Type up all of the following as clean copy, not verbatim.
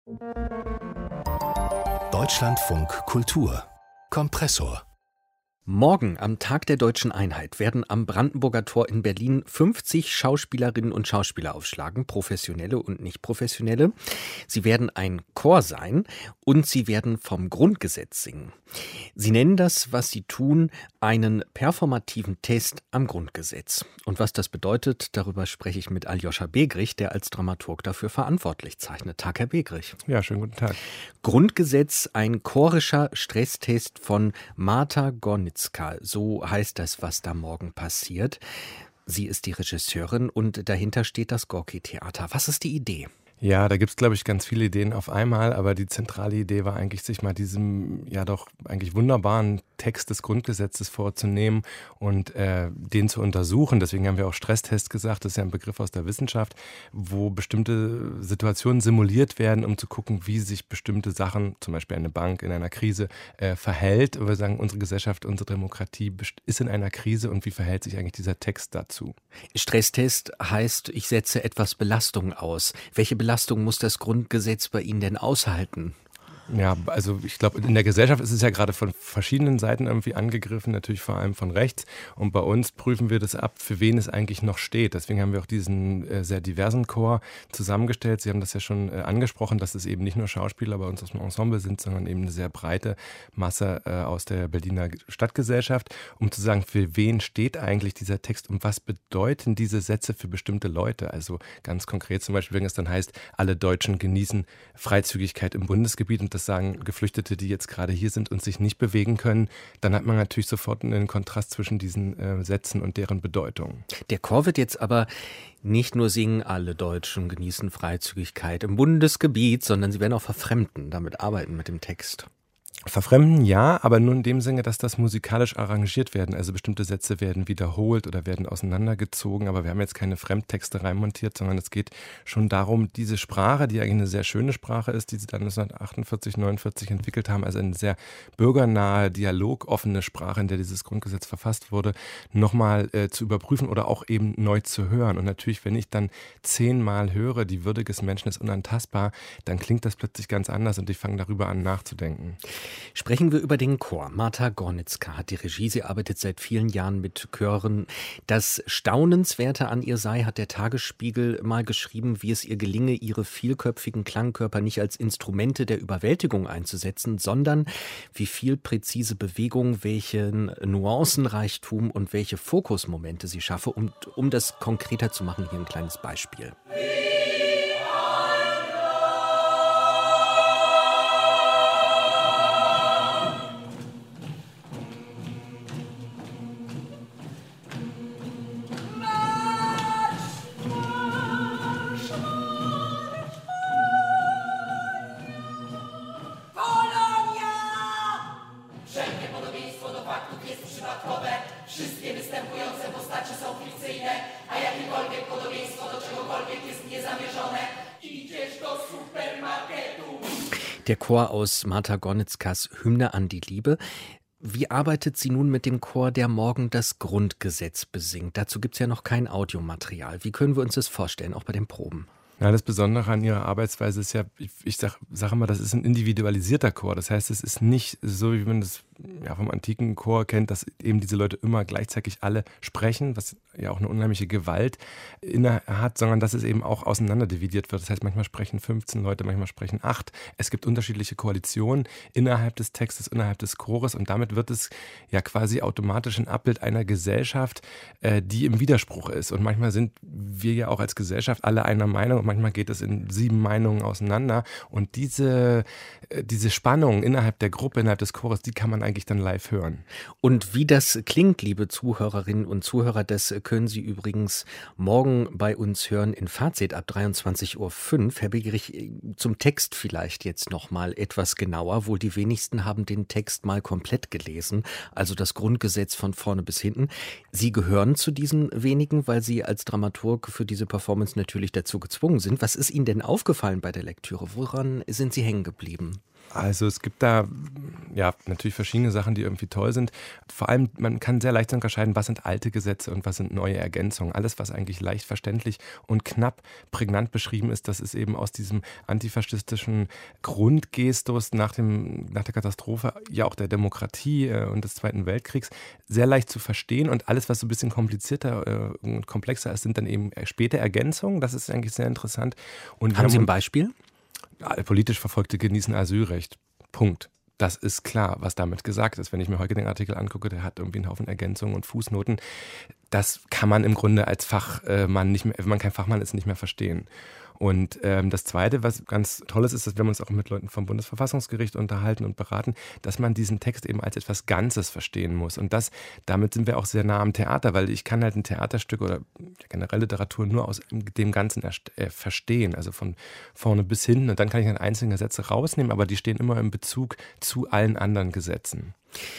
Deutschlandfunk Kultur Kompressor. Morgen, am Tag der Deutschen Einheit, werden am Brandenburger Tor in Berlin 50 Schauspielerinnen und Schauspieler aufschlagen, professionelle und nicht professionelle. Sie werden ein Chor sein und sie werden vom Grundgesetz singen. Sie nennen das, was sie tun, einen performativen Test am Grundgesetz. Und was das bedeutet, darüber spreche ich mit Aljoscha Begrich, der als Dramaturg dafür verantwortlich zeichnet. Tag, Herr Begrich. Ja, schönen guten Tag. Grundgesetz, ein chorischer Stresstest von Marta Gornitzka. So heißt das, was da morgen passiert. Sie ist die Regisseurin und dahinter steht das Gorki-Theater. Was ist die Idee? Ja, da gibt's, glaube ich, ganz viele Ideen auf einmal, aber die zentrale Idee war eigentlich, sich mal diesem ja doch eigentlich wunderbaren Text des Grundgesetzes vorzunehmen und den zu untersuchen. Deswegen haben wir auch Stresstest gesagt, das ist ja ein Begriff aus der Wissenschaft, wo bestimmte Situationen simuliert werden, um zu gucken, wie sich bestimmte Sachen, zum Beispiel eine Bank in einer Krise, verhält. Und wir sagen, unsere Gesellschaft, unsere Demokratie ist in einer Krise und wie verhält sich eigentlich dieser Text dazu? Stresstest heißt, ich setze etwas Belastung aus. Welche Belastung muss das Grundgesetz bei Ihnen denn aushalten? Ja, also ich glaube, in der Gesellschaft ist es ja gerade von verschiedenen Seiten irgendwie angegriffen, natürlich vor allem von rechts. Und bei uns prüfen wir das ab, für wen es eigentlich noch steht. Deswegen haben wir auch diesen sehr diversen Chor zusammengestellt. Sie haben das ja schon angesprochen, dass es eben nicht nur Schauspieler bei uns aus dem Ensemble sind, sondern eben eine sehr breite Masse aus der Berliner Stadtgesellschaft, um zu sagen, für wen steht eigentlich dieser Text und was bedeuten diese Sätze für bestimmte Leute. Also ganz konkret zum Beispiel, wenn es dann heißt, alle Deutschen genießen Freizügigkeit im Bundesgebiet und das sagen Geflüchtete, die jetzt gerade hier sind und sich nicht bewegen können, dann hat man natürlich sofort einen Kontrast zwischen diesen Sätzen und deren Bedeutung. Der Chor wird jetzt aber nicht nur singen, alle Deutschen genießen Freizügigkeit im Bundesgebiet, sondern sie werden auch verfremden, damit arbeiten mit dem Text. Verfremden ja, aber nur in dem Sinne, dass das musikalisch arrangiert werden. Also bestimmte Sätze werden wiederholt oder werden auseinandergezogen, aber wir haben jetzt keine Fremdtexte reinmontiert, sondern es geht schon darum, diese Sprache, die eigentlich eine sehr schöne Sprache ist, die sie dann 1948, 49 entwickelt haben, also eine sehr bürgernahe, dialogoffene Sprache, in der dieses Grundgesetz verfasst wurde, nochmal zu überprüfen oder auch eben neu zu hören. Und natürlich, wenn ich dann 10-mal höre, die Würde des Menschen ist unantastbar, dann klingt das plötzlich ganz anders und ich fange darüber an nachzudenken. Sprechen wir über den Chor. Marta Gornitzka hat die Regie. Sie arbeitet seit vielen Jahren mit Chören. Das Staunenswerte an ihr sei, hat der Tagesspiegel mal geschrieben, wie es ihr gelinge, ihre vielköpfigen Klangkörper nicht als Instrumente der Überwältigung einzusetzen, sondern wie viel präzise Bewegung, welchen Nuancenreichtum und welche Fokusmomente sie schaffe. Um das konkreter zu machen, hier ein kleines Beispiel. Wszystkie występujące postacie są fikcyjne, a jakiekolwiek podobieństwo do czegokolwiek jest niezamierzone. Idziesz do supermarketu. Der Chor aus Marta Gornitzkas Hymne an die Liebe. Wie arbeitet sie nun mit dem Chor, der morgen das Grundgesetz besingt? Dazu gibt es ja noch kein Audiomaterial. Wie können wir uns das vorstellen, auch bei den Proben? Ja, das Besondere an ihrer Arbeitsweise ist ja, ich sag immer, das ist ein individualisierter Chor. Das heißt, es ist nicht so, wie man das vom antiken Chor kennt, dass eben diese Leute immer gleichzeitig alle sprechen, was ja auch eine unheimliche Gewalt inne hat, sondern dass es eben auch auseinanderdividiert wird. Das heißt, manchmal sprechen 15 Leute, manchmal sprechen 8. Es gibt unterschiedliche Koalitionen innerhalb des Textes, innerhalb des Chores und damit wird es ja quasi automatisch ein Abbild einer Gesellschaft, die im Widerspruch ist. Und manchmal sind wir ja auch als Gesellschaft alle einer Meinung und manchmal geht es in 7 Meinungen auseinander. Und diese Spannung innerhalb der Gruppe, innerhalb des Chores, die kann man eigentlich dann live hören. Und wie das klingt, liebe Zuhörerinnen und Zuhörer, das können Sie übrigens morgen bei uns hören in Fazit ab 23:05 Uhr. Herr Begrich, zum Text vielleicht jetzt noch mal etwas genauer. Wohl die wenigsten haben den Text mal komplett gelesen, also das Grundgesetz von vorne bis hinten. Sie gehören zu diesen wenigen, weil Sie als Dramaturg für diese Performance natürlich dazu gezwungen sind. Was ist Ihnen denn aufgefallen bei der Lektüre? Woran sind Sie hängen geblieben? Also es gibt da ja natürlich verschiedene Sachen, die irgendwie toll sind. Vor allem, man kann sehr leicht unterscheiden, was sind alte Gesetze und was sind neue Ergänzungen. Alles, was eigentlich leicht verständlich und knapp prägnant beschrieben ist, das ist eben aus diesem antifaschistischen Grundgestus nach der Katastrophe, ja auch der Demokratie und des Zweiten Weltkriegs, sehr leicht zu verstehen. Und alles, was so ein bisschen komplizierter und komplexer ist, sind dann eben späte Ergänzungen. Das ist eigentlich sehr interessant. Und Haben Sie ein Beispiel? Politisch Verfolgte genießen Asylrecht. Punkt. Das ist klar, was damit gesagt ist. Wenn ich mir heute den Artikel angucke, der hat irgendwie einen Haufen Ergänzungen und Fußnoten. Das kann man im Grunde als Fachmann nicht mehr, wenn man kein Fachmann ist, nicht mehr verstehen. Und das Zweite, was ganz toll ist, dass wir uns auch mit Leuten vom Bundesverfassungsgericht unterhalten und beraten, dass man diesen Text eben als etwas Ganzes verstehen muss. Und damit sind wir auch sehr nah am Theater, weil ich kann halt ein Theaterstück oder generell Literatur nur aus dem Ganzen verstehen, also von vorne bis hinten. Und dann kann ich dann einzelne Sätze rausnehmen, aber die stehen immer im Bezug zu allen anderen Gesetzen.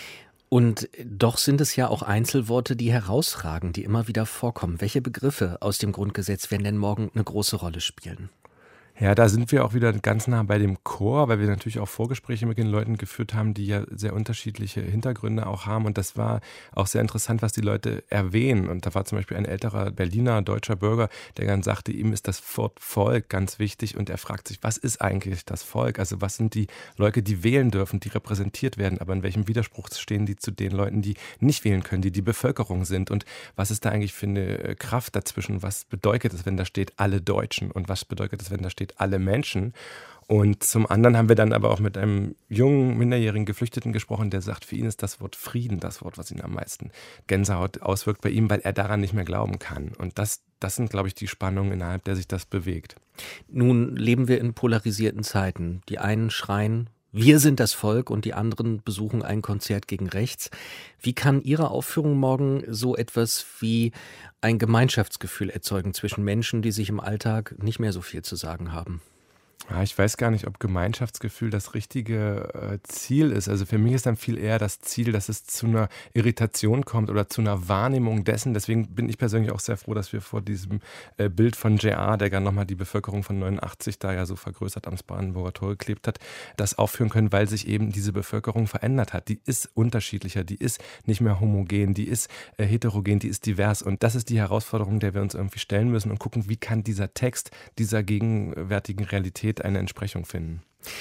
Und doch sind es ja auch Einzelworte, die herausragen, die immer wieder vorkommen. Welche Begriffe aus dem Grundgesetz werden denn morgen eine große Rolle spielen? Ja, da sind wir auch wieder ganz nah bei dem Chor, weil wir natürlich auch Vorgespräche mit den Leuten geführt haben, die ja sehr unterschiedliche Hintergründe auch haben. Und das war auch sehr interessant, was die Leute erwähnen. Und da war zum Beispiel ein älterer Berliner, deutscher Bürger, der dann sagte, ihm ist das Wort Volk ganz wichtig. Und er fragt sich, was ist eigentlich das Volk? Also was sind die Leute, die wählen dürfen, die repräsentiert werden? Aber in welchem Widerspruch stehen die zu den Leuten, die nicht wählen können, die die Bevölkerung sind? Und was ist da eigentlich für eine Kraft dazwischen? Was bedeutet es, wenn da steht alle Deutschen? Und was bedeutet es, wenn da steht alle Menschen? Und zum anderen haben wir dann aber auch mit einem jungen, minderjährigen Geflüchteten gesprochen, der sagt, für ihn ist das Wort Frieden das Wort, was ihn am meisten Gänsehaut auswirkt bei ihm, weil er daran nicht mehr glauben kann. Und das sind, glaube ich, die Spannungen, innerhalb der sich das bewegt. Nun leben wir in polarisierten Zeiten. Die einen schreien, wir sind das Volk, und die anderen besuchen ein Konzert gegen rechts. Wie kann Ihre Aufführung morgen so etwas wie ein Gemeinschaftsgefühl erzeugen zwischen Menschen, die sich im Alltag nicht mehr so viel zu sagen haben? Ja, ich weiß gar nicht, ob Gemeinschaftsgefühl das richtige Ziel ist. Also für mich ist dann viel eher das Ziel, dass es zu einer Irritation kommt oder zu einer Wahrnehmung dessen. Deswegen bin ich persönlich auch sehr froh, dass wir vor diesem Bild von J.R., der dann nochmal die Bevölkerung von 89 da ja so vergrößert am Brandenburger Tor geklebt hat, das aufführen können, weil sich eben diese Bevölkerung verändert hat. Die ist unterschiedlicher, die ist nicht mehr homogen, die ist heterogen, die ist divers. Und das ist die Herausforderung, der wir uns irgendwie stellen müssen und gucken, wie kann dieser Text dieser gegenwärtigen Realität eine Entsprechung finden.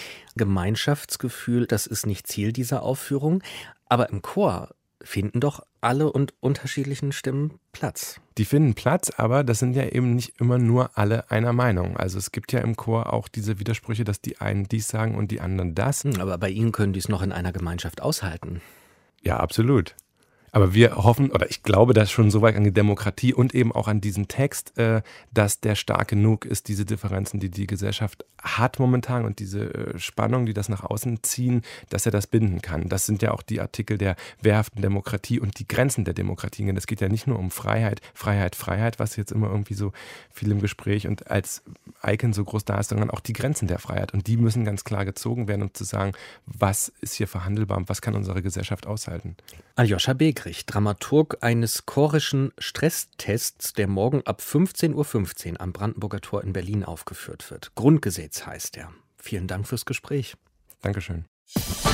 Gemeinschaftsgefühl, das ist nicht Ziel dieser Aufführung, aber im Chor finden doch alle und unterschiedlichen Stimmen Platz. Die finden Platz, aber das sind ja eben nicht immer nur alle einer Meinung. Also es gibt ja im Chor auch diese Widersprüche, dass die einen dies sagen und die anderen das. Aber bei Ihnen können die es noch in einer Gemeinschaft aushalten. Ja, absolut. Aber wir hoffen, oder ich glaube das schon so weit an die Demokratie und eben auch an diesen Text, dass der stark genug ist, diese Differenzen, die die Gesellschaft hat momentan und diese Spannung, die das nach außen ziehen, dass er das binden kann. Das sind ja auch die Artikel der wehrhaften Demokratie und die Grenzen der Demokratie. Es geht ja nicht nur um Freiheit, Freiheit, Freiheit, was jetzt immer irgendwie so viel im Gespräch und als Icon so groß da ist, sondern auch die Grenzen der Freiheit. Und die müssen ganz klar gezogen werden, um zu sagen, was ist hier verhandelbar und was kann unsere Gesellschaft aushalten. Aljoscha Begrich, Dramaturg eines chorischen Stresstests, der morgen ab 15:15 Uhr am Brandenburger Tor in Berlin aufgeführt wird. Grundgesetz heißt er. Vielen Dank fürs Gespräch. Dankeschön.